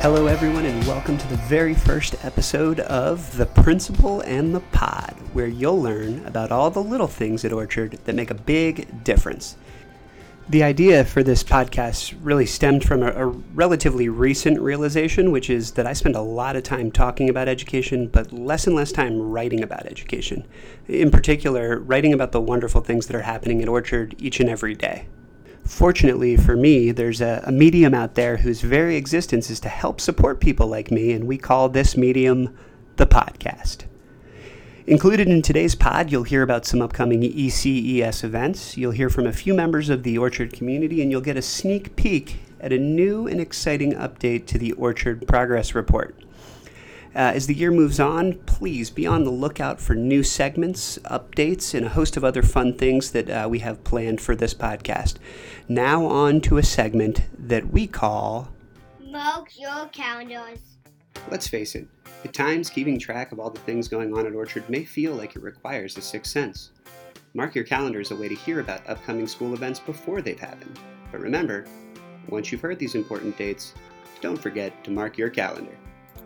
Hello everyone and welcome to the very first episode of The Principal and the Pod, where you'll learn about all the little things at Orchard that make a big difference. The idea for this podcast really stemmed from a relatively recent realization, which is that I spend a lot of time talking about education, but less and less time writing about education. In particular, writing about the wonderful things that are happening at Orchard each and every day. Fortunately for me, there's a medium out there whose very existence is to help support people like me, and we call this medium the podcast. Included in today's pod, you'll hear about some upcoming ECES events, you'll hear from a few members of the Orchard community, and you'll get a sneak peek at a new and exciting update to the Orchard Progress Report. As the year moves on, please be on the lookout for new segments, updates, and a host of other fun things that we have planned for this podcast. Now on to a segment that we call Mark Your Calendars. Let's face it, at times keeping track of all the things going on at Orchard may feel like it requires a sixth sense. Mark your calendar is a way to hear about upcoming school events before they've happened. But remember, once you've heard these important dates, don't forget to mark your calendar.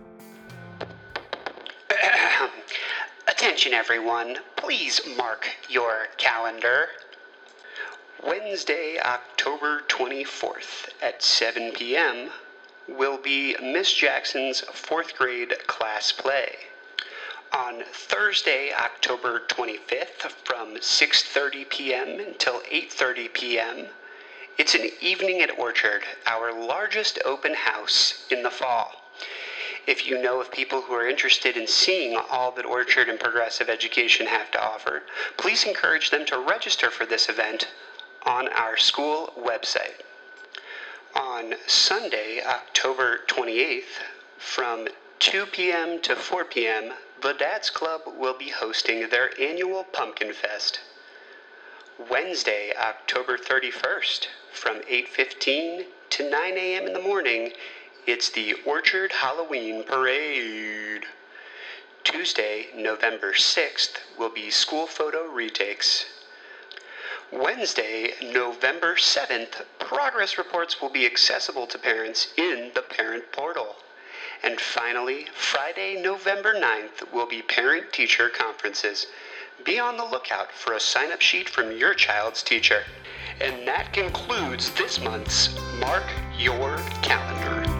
Attention everyone, please mark your calendar. Wednesday, October 24th at 7 p.m. will be Miss Jackson's 4th grade class play. On Thursday, October 25th from 6:30 p.m. until 8:30 p.m., it's an evening at Orchard, our largest open house in the fall. If you know of people who are interested in seeing all that Orchard and Progressive Education have to offer, please encourage them to register for this event on our school website. On Sunday, October 28th, from 2 p.m. to 4 p.m., the Dad's Club will be hosting their annual Pumpkin Fest. Wednesday, October 31st, from 8:15 to 9 a.m. in the morning, it's the Orchard Halloween Parade. Tuesday, November 6th, will be school photo retakes. Wednesday, November 7th, progress reports will be accessible to parents in the parent portal. And finally, Friday, November 9th, will be parent-teacher conferences. Be on the lookout for a sign-up sheet from your child's teacher. And that concludes this month's Mark Your Calendar.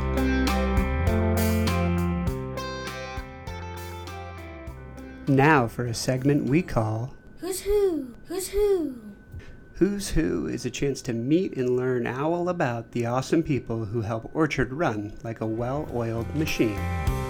Now for a segment we call Who's Who? Who's Who? Who's Who is a chance to meet and learn all about the awesome people who help Orchard run like a well-oiled machine.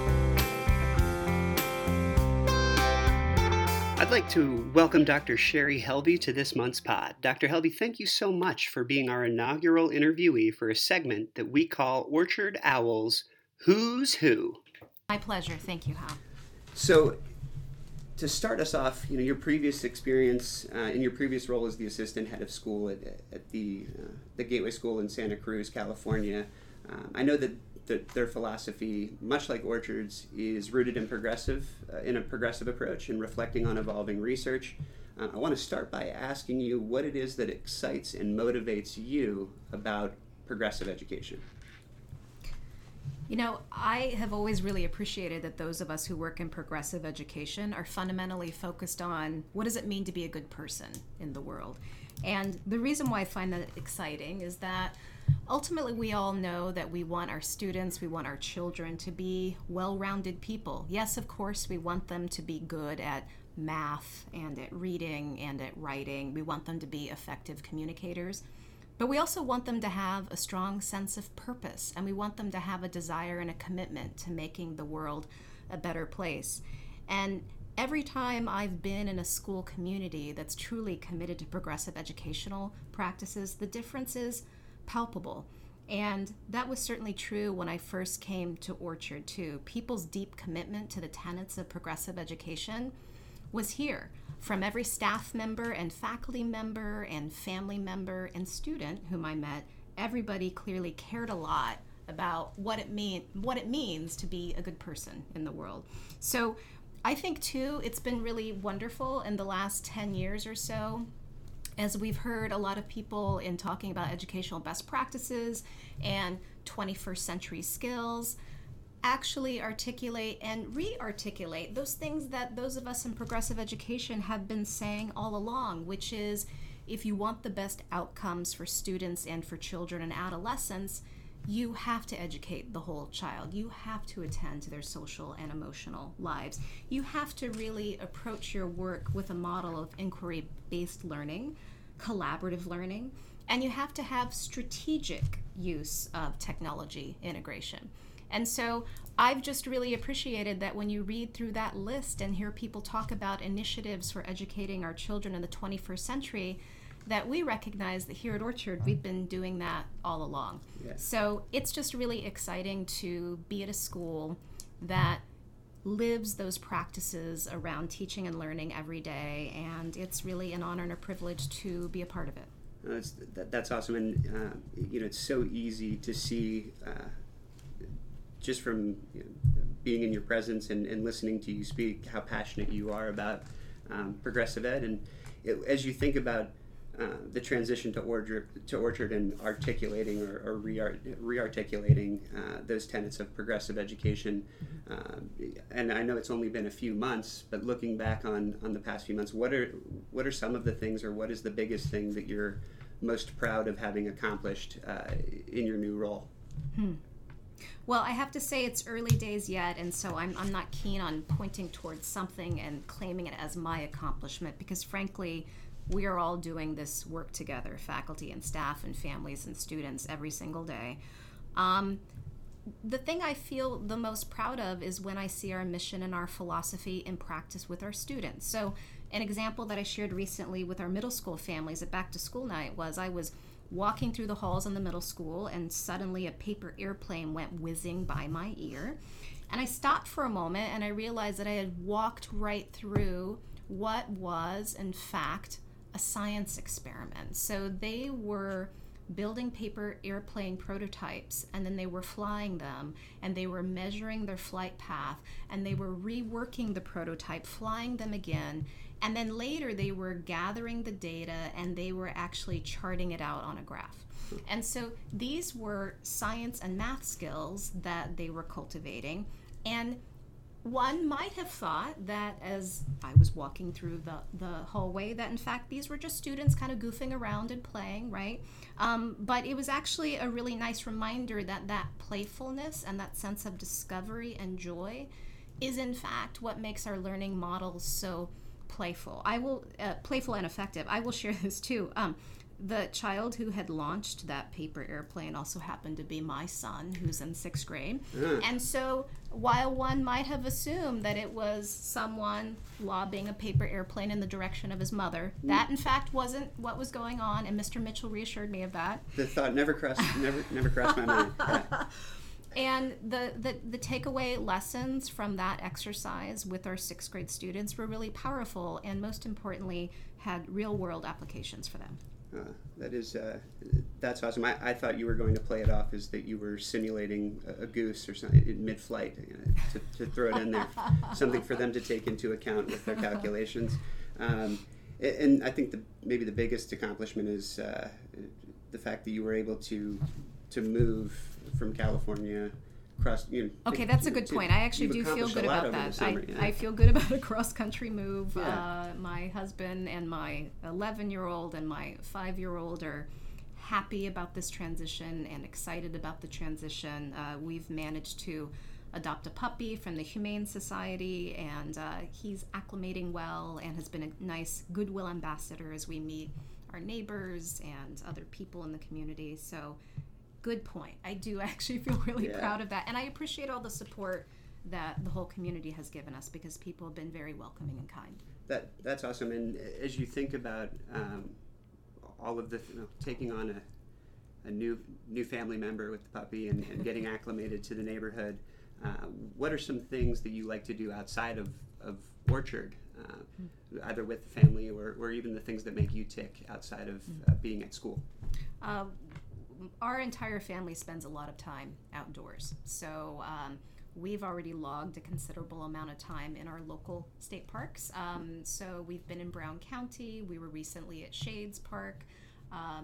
I'd like to welcome Dr. Sherry Helby to this month's pod. Dr. Helby, thank you so much for being our inaugural interviewee for a segment that we call Orchard Owls Who's Who. My pleasure. Thank you, Hal. So, to start us off, your previous experience in your previous role as the assistant head of school at the Gateway School in Santa Cruz, California, I know that their philosophy, much like Orchard's, is rooted in a progressive approach and reflecting on evolving research. I want to start by asking you what it is that excites and motivates you about progressive education. I have always really appreciated that those of us who work in progressive education are fundamentally focused on what does it mean to be a good person in the world. And the reason why I find that exciting is that ultimately we all know that we want our students, we want our children to be well-rounded people. Yes, of course, we want them to be good at math and at reading and at writing. We want them to be effective communicators. But we also want them to have a strong sense of purpose, and we want them to have a desire and a commitment to making the world a better place. And every time I've been in a school community that's truly committed to progressive educational practices, the difference is palpable. And that was certainly true when I first came to Orchard, too. People's deep commitment to the tenets of progressive education was here. From every staff member and faculty member and family member and student whom I met, everybody clearly cared a lot about what it means to be a good person in the world. So I think, too, it's been really wonderful in the last 10 years or so, as we've heard a lot of people in talking about educational best practices and 21st century skills, actually articulate and re-articulate those things that those of us in progressive education have been saying all along, which is if you want the best outcomes for students and for children and adolescents, you have to educate the whole child. You have to attend to their social and emotional lives. You have to really approach your work with a model of inquiry-based learning, collaborative learning, and you have to have strategic use of technology integration. And so I've just really appreciated that when you read through that list and hear people talk about initiatives for educating our children in the 21st century, that we recognize that here at Orchard, we've been doing that all along. Yeah. So it's just really exciting to be at a school that lives those practices around teaching and learning every day, and it's really an honor and a privilege to be a part of it. That's awesome, and it's so easy to see just from being in your presence and listening to you speak how passionate you are about progressive ed, and as you think about the transition to Orchard and articulating or re-articulating those tenets of progressive education. And I know it's only been a few months, but looking back on the past few months, what are some of the things, or what is the biggest thing that you're most proud of having accomplished in your new role? Well, I have to say it's early days yet, and so I'm not keen on pointing towards something and claiming it as my accomplishment, because frankly, we are all doing this work together, faculty and staff and families and students every single day. The thing I feel the most proud of is when I see our mission and our philosophy in practice with our students. So an example that I shared recently with our middle school families at back to school night was I was walking through the halls in the middle school, and suddenly a paper airplane went whizzing by my ear. And I stopped for a moment and I realized that I had walked right through what was, in fact, a science experiment. So they were building paper airplane prototypes, and then they were flying them, and they were measuring their flight path, and they were reworking the prototype, flying them again, and then later they were gathering the data and they were actually charting it out on a graph. And so these were science and math skills that they were cultivating, and one might have thought that as I was walking through the hallway that in fact these were just students kind of goofing around and playing, right? But it was actually a really nice reminder that that playfulness and that sense of discovery and joy is in fact what makes our learning models so playful. Playful and effective. I will share this too. The child who had launched that paper airplane also happened to be my son, who's in 6th grade. And so while one might have assumed that it was someone lobbing a paper airplane in the direction of his mother, that in fact wasn't what was going on, and Mr. Mitchell reassured me of that. The thought never crossed my mind. Yeah. And the takeaway lessons from that exercise with our 6th grade students were really powerful, and most importantly, had real world applications for them. That's awesome. I thought you were going to play it off as that you were simulating a goose or something in mid-flight, to throw it in there, something for them to take into account with their calculations. And I think maybe the biggest accomplishment is the fact that you were able to move from California across. Okay, that's a good point. I actually do feel good about that. I feel good about a cross-country move. Yeah. My husband and my 11-year-old and my 5-year-old are happy about this transition and excited about the transition. We've managed to adopt a puppy from the Humane Society, and he's acclimating well and has been a nice goodwill ambassador as we meet our neighbors and other people in the community. So good point. I do actually feel really proud of that, and I appreciate all the support that the whole community has given us, because people have been very welcoming and kind. That's awesome. And as you think about all of the taking on a new family member with the puppy and getting acclimated to the neighborhood, what are some things that you like to do outside of Orchard, either with the family or even the things that make you tick outside of being at school? Our entire family spends a lot of time outdoors. So we've already logged a considerable amount of time in our local state parks. So we've been in Brown County. We were recently at Shades Park.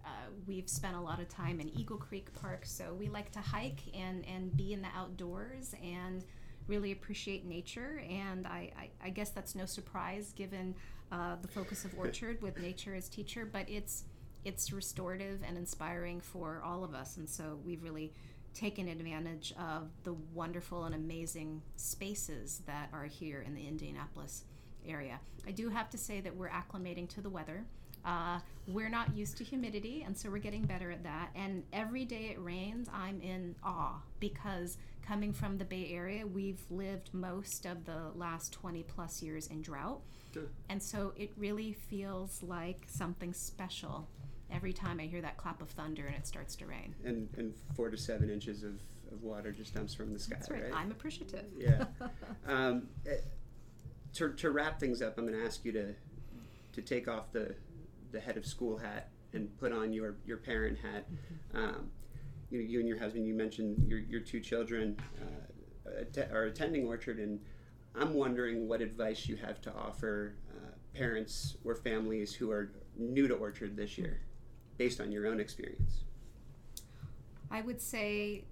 We've spent a lot of time in Eagle Creek Park, so we like to hike and be in the outdoors and really appreciate nature. And I guess that's no surprise given the focus of Orchard with nature as teacher, but it's restorative and inspiring for all of us. And so we've really taken advantage of the wonderful and amazing spaces that are here in the Indianapolis area. I do have to say that we're acclimating to the weather. We're not used to humidity, and so we're getting better at that. And every day it rains, I'm in awe, because coming from the Bay Area, we've lived most of the last 20 plus years in drought. Sure. And so it really feels like something special every time I hear that clap of thunder and it starts to rain. And 4 to 7 inches of water just dumps from the sky. That's right. I'm appreciative. Yeah. To wrap things up, I'm going to ask you to take off the head of school hat and put on your parent hat. You and your husband, you mentioned your 2 children are attending Orchard, and I'm wondering what advice you have to offer parents or families who are new to Orchard this year, based on your own experience. I would say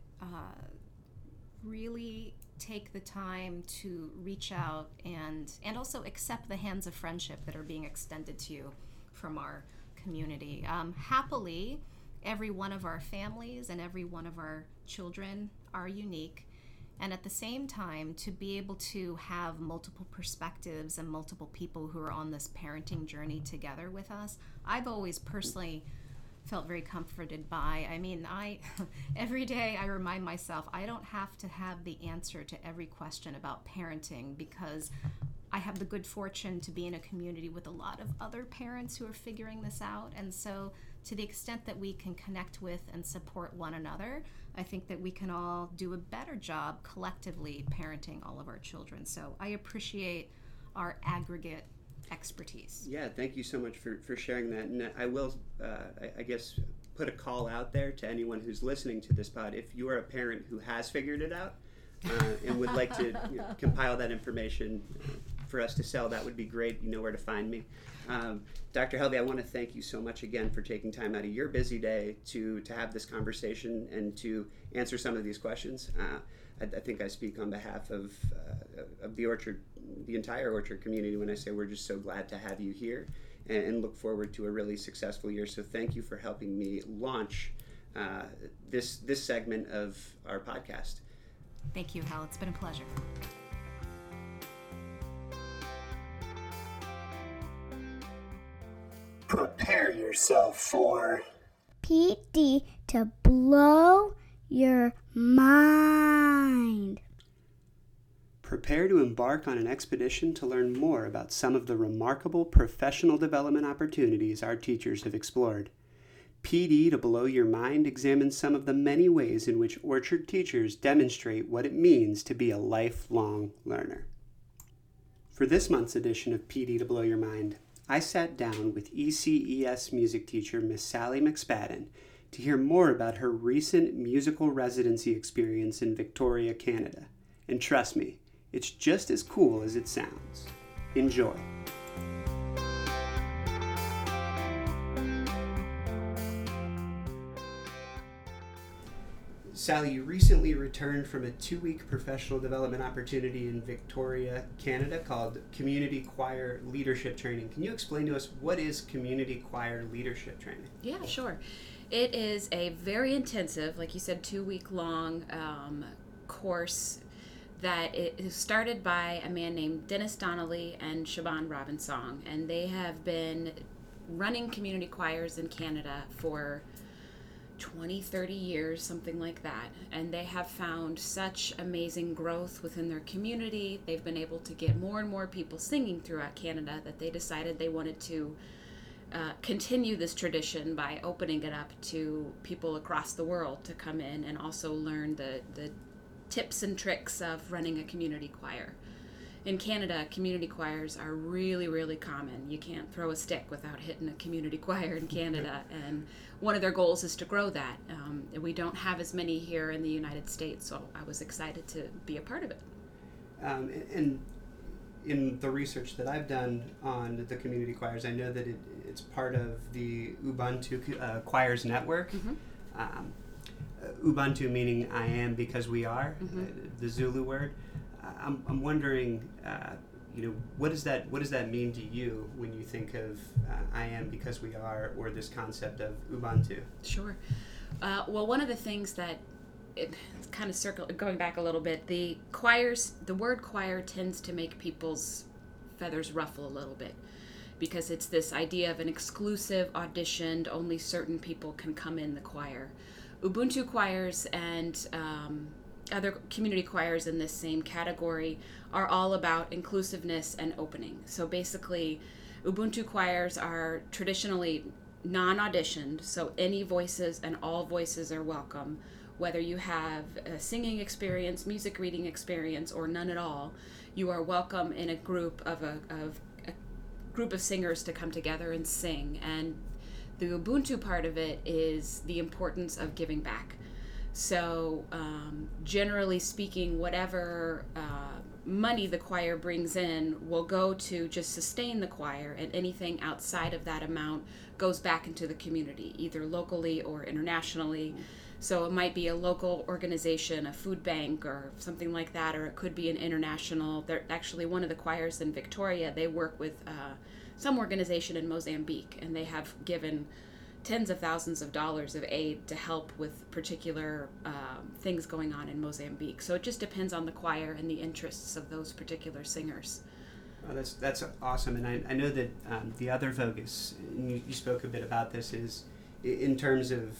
really take the time to reach out and also accept the hands of friendship that are being extended to you from our community. Happily, every one of our families and every one of our children are unique. And at the same time, to be able to have multiple perspectives and multiple people who are on this parenting journey together with us, I've always personally felt very comforted by. I mean, every day I remind myself I don't have to have the answer to every question about parenting, because I have the good fortune to be in a community with a lot of other parents who are figuring this out. And so to the extent that we can connect with and support one another, I think that we can all do a better job collectively parenting all of our children. So I appreciate our aggregate expertise. Yeah, thank you so much for sharing that. And I will, I guess, put a call out there to anyone who's listening to this pod. If you are a parent who has figured it out and would like to compile that information for us to sell, that would be great. You know where to find me. Dr. Helby, I want to thank you so much again for taking time out of your busy day to have this conversation and to answer some of these questions. I think I speak on behalf of the Orchard, the entire Orchard community, when I say we're just so glad to have you here and look forward to a really successful year. So thank you for helping me launch this segment of our podcast. Thank you, Hal. It's been a pleasure. Prepare yourself for PD to blow your mind. Prepare to embark on an expedition to learn more about some of the remarkable professional development opportunities our teachers have explored. PD to Blow Your Mind examines some of the many ways in which Orchard teachers demonstrate what it means to be a lifelong learner. For this month's edition of PD to Blow Your Mind, I sat down with ECES music teacher Miss Sally McSpadden to hear more about her recent musical residency experience in Victoria, Canada. And trust me, it's just as cool as it sounds. Enjoy. Sally, you recently returned from a 2-week professional development opportunity in Victoria, Canada called Community Choir Leadership Training. Can you explain to us what is Community Choir Leadership Training? Yeah, sure. It is a very intensive, like you said, 2-week long course that is started by a man named Dennis Donnelly and Siobhan Robinsong, and they have been running community choirs in Canada for 20, 30 years, something like that. And they have found such amazing growth within their community. They've been able to get more and more people singing throughout Canada that they decided they wanted to continue this tradition by opening it up to people across the world to come in and also learn the tips and tricks of running a community choir. In Canada, community choirs are really, really common. You can't throw a stick without hitting a community choir in Canada, and one of their goals is to grow that. We don't have as many here in the United States, so I was excited to be a part of it. And in the research that I've done on the community choirs, I know that it's part of the Ubuntu Choirs Network. Ubuntu meaning I am because we are, the Zulu word. I'm wondering, what does that mean to you when you think of I am because we are, or this concept of Ubuntu? Sure. Well, one of the things that it's kind of going back a little bit, the word choir tends to make people's feathers ruffle a little bit, because it's this idea of an exclusive, auditioned, only certain people can come in the choir. Ubuntu choirs and other community choirs in this same category are all about inclusiveness and opening. So basically, Ubuntu choirs are traditionally non-auditioned, so any voices and all voices are welcome. Whether you have a singing experience, music reading experience, or none at all, you are welcome in a group of a group of singers to come together and sing. And the Ubuntu part of it is the importance of giving back. So generally speaking, whatever money the choir brings in will go to just sustain the choir, and anything outside of that amount goes back into the community, either locally or internationally. So it might be a local organization, a food bank or something like that, or it could be an international. They're actually, one of the choirs in Victoria, they work with some organization in Mozambique, and they have given tens of thousands of dollars of aid to help with particular things going on in Mozambique. So it just depends on the choir and the interests of those particular singers. Oh, that's awesome. And I know that the other focus, and you spoke a bit about this, is in terms of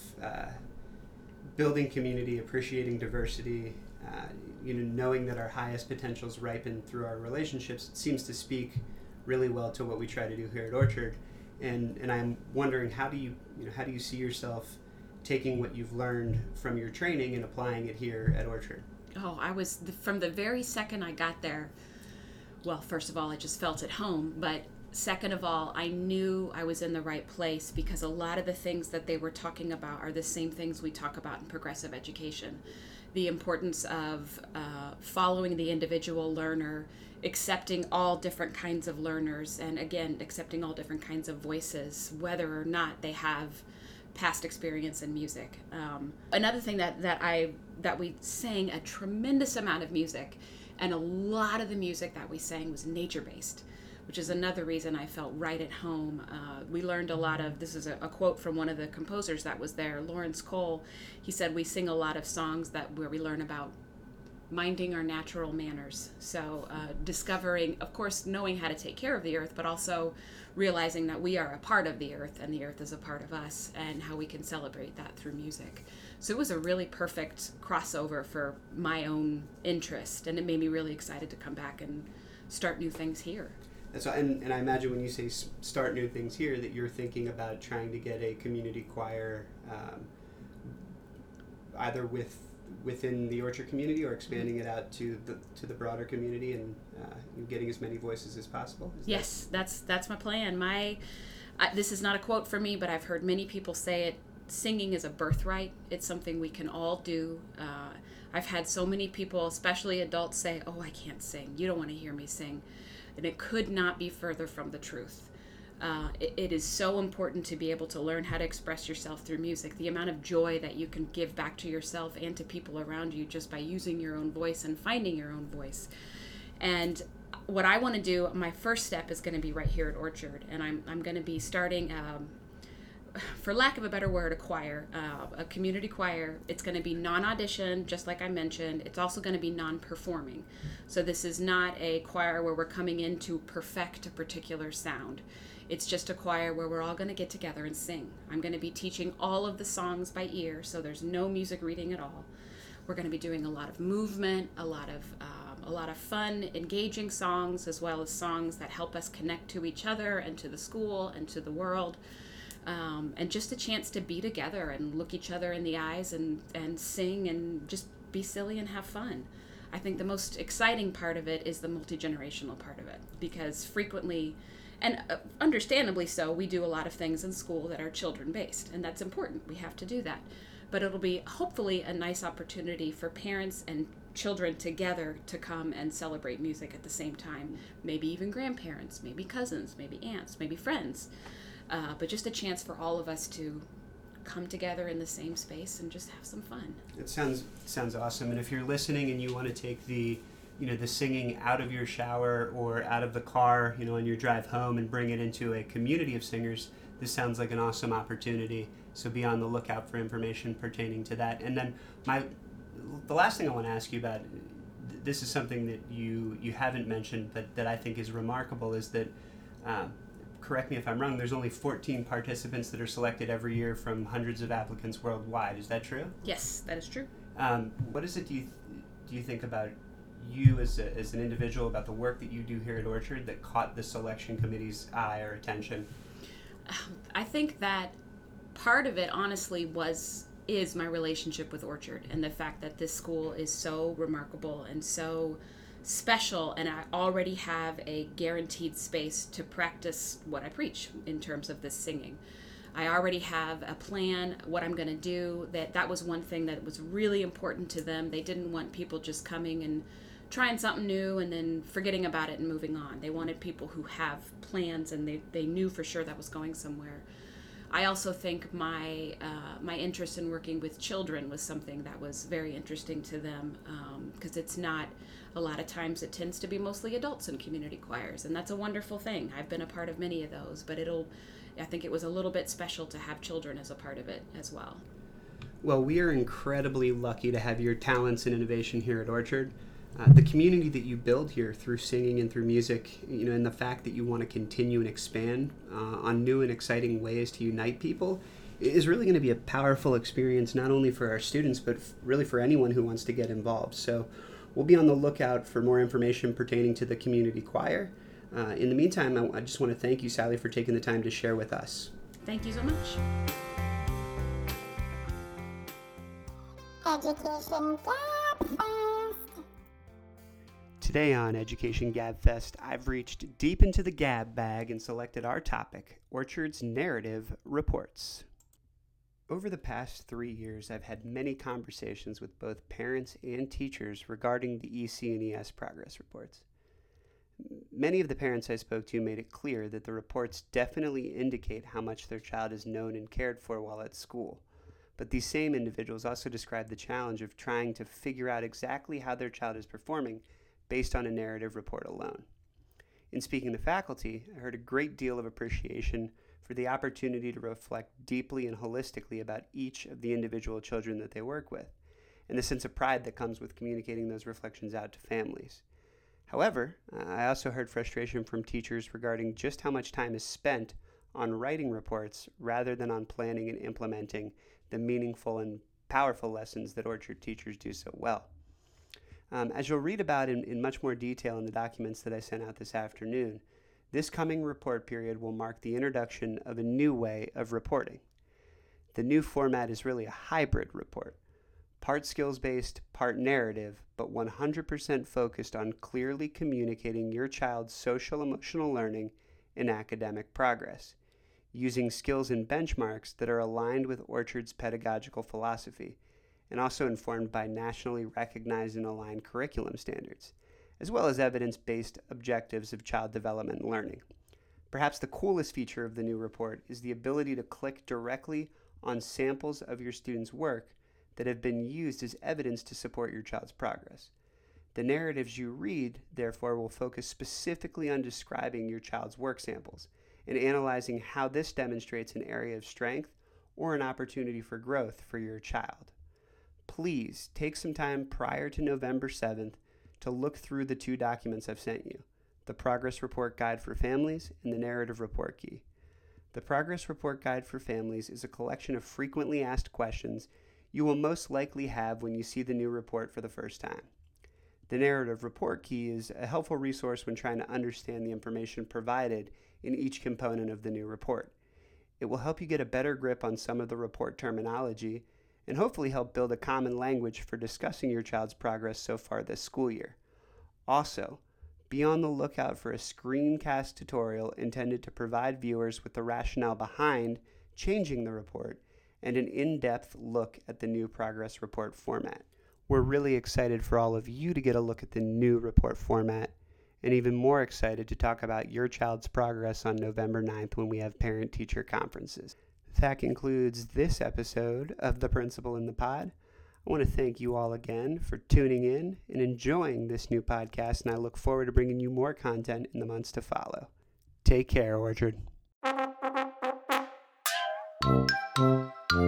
building community, appreciating diversity, knowing that our highest potentials ripen through our relationships. It seems to speak really well to what we try to do here at Orchard. And I'm wondering, how do you see yourself taking what you've learned from your training and applying it here at Orchard? Oh, from the very second I got there, well, first of all, I just felt at home, but second of all, I knew I was in the right place, because a lot of the things that they were talking about are the same things we talk about in progressive education. The importance of following the individual learner, accepting all different kinds of learners, and again, accepting all different kinds of voices, whether or not they have past experience in music. Another thing that we sang a tremendous amount of music, and a lot of the music that we sang was nature-based, which is another reason I felt right at home. We learned a lot of, this is a quote from one of the composers that was there, Lawrence Cole. He said, we sing a lot of songs where we learn about minding our natural manners. So discovering, of course, knowing how to take care of the earth, but also realizing that we are a part of the earth and the earth is a part of us, and how we can celebrate that through music. So it was a really perfect crossover for my own interest, and it made me really excited to come back and start new things here. And I imagine when you say start new things here, that you're thinking about trying to get a community choir either within the Orchard community, or expanding it out to the broader community, and getting as many voices as possible. Yes, that's my plan. This is not a quote from me, but I've heard many people say it. Singing is a birthright. It's something we can all do. I've had so many people, especially adults, say, "Oh, I can't sing. You don't want to hear me sing," and it could not be further from the truth. It is so important to be able to learn how to express yourself through music. The amount of joy that you can give back to yourself and to people around you just by using your own voice and finding your own voice. And what I want to do, my first step is going to be right here at Orchard, and I'm going to be starting, for lack of a better word, a community choir. It's going to be non-audition, just like I mentioned. It's also going to be non-performing. So this is not a choir where we're coming in to perfect a particular sound. It's just a choir where we're all going to get together and sing. I'm going to be teaching all of the songs by ear, so there's no music reading at all. We're going to be doing a lot of movement, a lot of fun, engaging songs, as well as songs that help us connect to each other and to the school and to the world. And just a chance to be together and look each other in the eyes and sing and just be silly and have fun. I think the most exciting part of it is the multi-generational part of it, because frequently, and understandably so, we do a lot of things in school that are children-based, and that's important. We have to do that. But it'll be hopefully a nice opportunity for parents and children together to come and celebrate music at the same time. Maybe even grandparents, maybe cousins, maybe aunts, maybe friends. But just a chance for all of us to come together in the same space and just have some fun. It sounds awesome. And if you're listening and you want to take the singing out of your shower or out of the car, on your drive home and bring it into a community of singers, this sounds like an awesome opportunity. So be on the lookout for information pertaining to that. And then the last thing I want to ask you about, this is something that you haven't mentioned, but that I think is remarkable, is that, correct me if I'm wrong, there's only 14 participants that are selected every year from hundreds of applicants worldwide. Is that true? Yes, that is true. What is it do you think about you as an individual, about the work that you do here at Orchard, that caught the selection committee's eye or attention? I think that part of it, honestly, is my relationship with Orchard, and the fact that this school is so remarkable and so special, and I already have a guaranteed space to practice what I preach in terms of this singing. I already have a plan, what I'm going to do. That was one thing that was really important to them. They didn't want people just coming and trying something new and then forgetting about it and moving on. They wanted people who have plans, and they knew for sure that was going somewhere. I also think my interest in working with children was something that was very interesting to them, because it's not, a lot of times it tends to be mostly adults in community choirs, and that's a wonderful thing. I've been a part of many of those, but I think it was a little bit special to have children as a part of it as well. Well, we are incredibly lucky to have your talents and innovation here at Orchard. The community that you build here through singing and through music, and the fact that you want to continue and expand on new and exciting ways to unite people, is really going to be a powerful experience, not only for our students, but really for anyone who wants to get involved. So we'll be on the lookout for more information pertaining to the community choir. In the meantime, I just want to thank you, Sally, for taking the time to share with us. Thank you so much. Education Gabfest. Today on Education Gabfest, I've reached deep into the Gab bag and selected our topic, Orchard's Narrative Reports. Over the past 3 years, I've had many conversations with both parents and teachers regarding the EC and ES progress reports. Many of the parents I spoke to made it clear that the reports definitely indicate how much their child is known and cared for while at school. But these same individuals also described the challenge of trying to figure out exactly how their child is performing based on a narrative report alone. In speaking to faculty, I heard a great deal of appreciation for the opportunity to reflect deeply and holistically about each of the individual children that they work with, and the sense of pride that comes with communicating those reflections out to families. However, I also heard frustration from teachers regarding just how much time is spent on writing reports rather than on planning and implementing the meaningful and powerful lessons that Orchard teachers do so well. As you'll read about in much more detail in the documents that I sent out this afternoon, this coming report period will mark the introduction of a new way of reporting. The new format is really a hybrid report, part skills-based, part narrative, but 100% focused on clearly communicating your child's social-emotional learning and academic progress, using skills and benchmarks that are aligned with Orchard's pedagogical philosophy, and also informed by nationally recognized and aligned curriculum standards, as well as evidence-based objectives of child development and learning. Perhaps the coolest feature of the new report is the ability to click directly on samples of your students' work that have been used as evidence to support your child's progress. The narratives you read, therefore, will focus specifically on describing your child's work samples and analyzing how this demonstrates an area of strength or an opportunity for growth for your child. Please take some time prior to November 7th to look through the two documents I've sent you, the Progress Report Guide for Families and the Narrative Report Key. The Progress Report Guide for Families is a collection of frequently asked questions you will most likely have when you see the new report for the first time. The Narrative Report Key is a helpful resource when trying to understand the information provided in each component of the new report. It will help you get a better grip on some of the report terminology and hopefully help build a common language for discussing your child's progress so far this school year. Also, be on the lookout for a screencast tutorial intended to provide viewers with the rationale behind changing the report and an in-depth look at the new progress report format. We're really excited for all of you to get a look at the new report format, and even more excited to talk about your child's progress on November 9th when we have parent-teacher conferences. That concludes this episode of The Principal and the Pod. I want to thank you all again for tuning in and enjoying this new podcast, and I look forward to bringing you more content in the months to follow. Take care, Orchard.